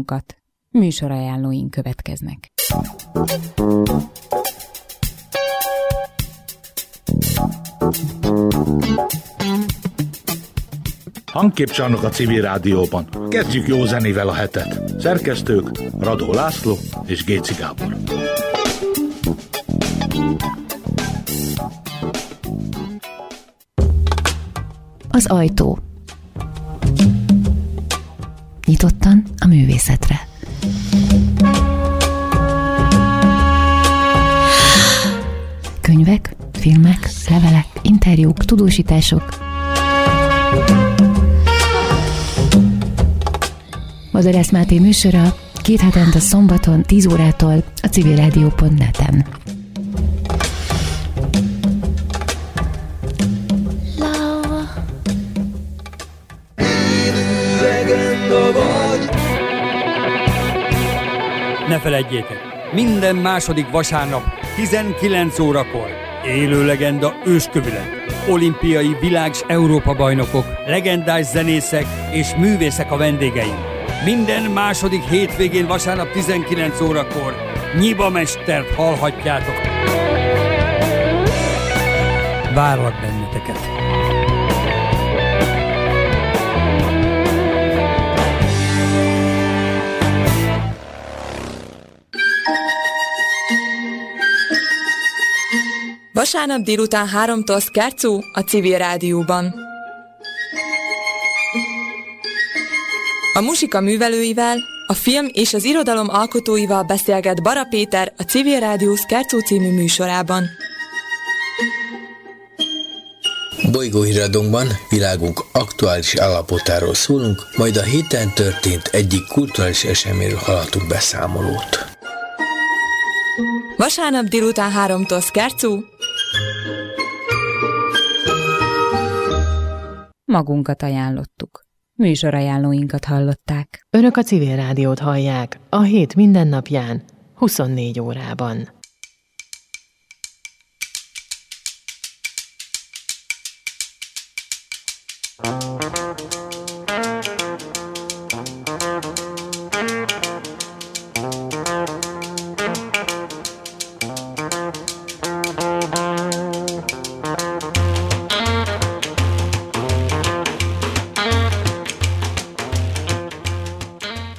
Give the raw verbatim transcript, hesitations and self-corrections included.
magunkat. Műsorajánlóink következnek. Hangképcsarnok a Civil Rádióban. Kezdjük jó zenével a hetet. Szerkesztők Radó László és Géci Gábor. Az ajtó. Nyitottan a művészetre. Könyvek, filmek, levelek, interjúk, tudósítások. Bozorász Máté műsora két hetente szombaton tíz órától a civilrádió pont net-en. Ne feledjétek, minden második vasárnap tizenkilenc órakor élő legenda őskövület, olimpiai világ- és Európa-bajnokok, legendás zenészek és művészek a vendégeink. Minden második hétvégén vasárnap tizenkilenc órakor Nyiba mestert hallhatjátok. Várlak benneteket! Vasárnap délután háromtól Szkárcú a Civil Rádióban. A muzsika művelőivel, a film és az irodalom alkotóival beszélget Bara Péter a Civil Rádió Szkárcú című műsorában. Bolygóhíradónkban világunk aktuális állapotáról szólunk, majd a héten történt egyik kulturális eseményről hallhatunk beszámolót. Vasárnap délután háromtól Szkárcú. Magunkat ajánlottuk. Műsorajánlóinkat hallották. Önök a Civil Rádiót hallják a hét mindennapján, huszonnégy órában.